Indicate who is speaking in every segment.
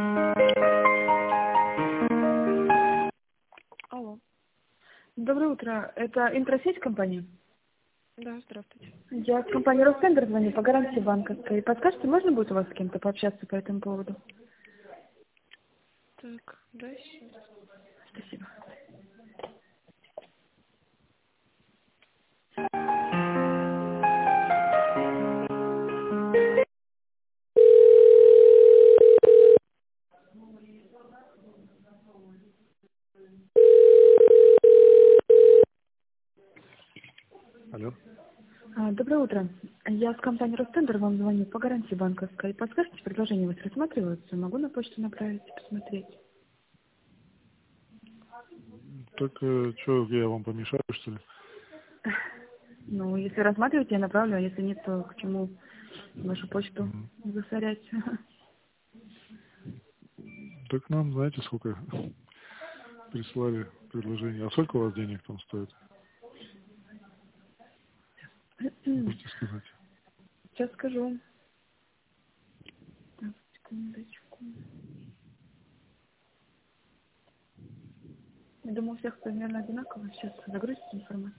Speaker 1: Алло.
Speaker 2: Доброе утро. Это интросеть компания?
Speaker 1: Да, здравствуйте.
Speaker 2: Я с компании Ростендер звоню по гарантии банковской. Подскажите, можно будет у вас с кем-то пообщаться по этому поводу?
Speaker 1: Так, дальше.
Speaker 2: Спасибо.
Speaker 3: Алло.
Speaker 2: Доброе утро. Я с компании Ростендер вам звоню по гарантии банковской. Подскажите, предложения у вас рассматриваются? Могу на почту направить, посмотреть?
Speaker 3: Так, что, я вам помешаю, что ли?
Speaker 2: Ну, если рассматриваете, я направлю, а если нет, то к чему вашу почту
Speaker 3: Мгм.
Speaker 2: засорять?
Speaker 3: Так нам, знаете, сколько прислали предложений. А сколько у вас денег там стоит? Можете сказать?
Speaker 2: Сейчас скажу. Так, секундочку. Я думаю, у всех примерно одинаково. Сейчас загрузится информация.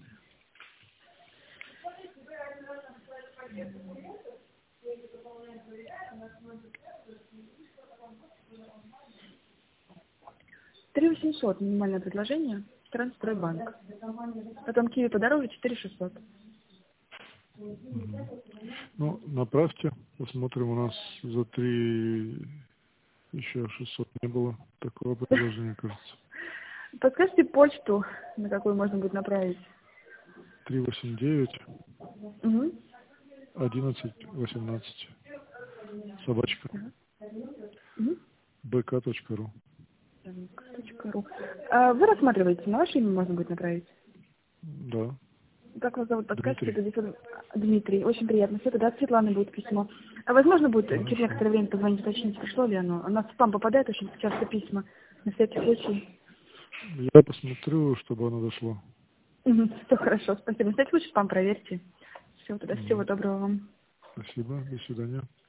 Speaker 2: Три 800 минимальное предложение. Трансстройбанк. Потом Киви подороже 4600.
Speaker 3: Мгм. Ну, направьте, посмотрим. У нас за 3 еще 600 не было такого предложения, кажется.
Speaker 2: Подскажите почту, на какую можно будет направить.
Speaker 3: 389
Speaker 2: Угу.
Speaker 3: 1118 собачка
Speaker 2: Угу.
Speaker 3: bk.ru.
Speaker 2: .ру. Вы рассматриваете, на ваше имя можно будет направить?
Speaker 3: Да,
Speaker 2: Как вас зовут? Подскажите,
Speaker 3: Дмитрий.
Speaker 2: это Дмитрий. Очень приятно. Все, тогда от Светланы будет письмо. А возможно будет через
Speaker 3: Хорошо.
Speaker 2: некоторое время позвонить, уточнить, пришло ли оно? У нас в спам попадает очень часто письма. На всякий случай.
Speaker 3: Я посмотрю, чтобы оно дошло.
Speaker 2: Угу. Все хорошо, спасибо. На всякий случай спам проверьте. Все, тогда всего
Speaker 3: Мгм.
Speaker 2: доброго вам.
Speaker 3: Спасибо, до свидания.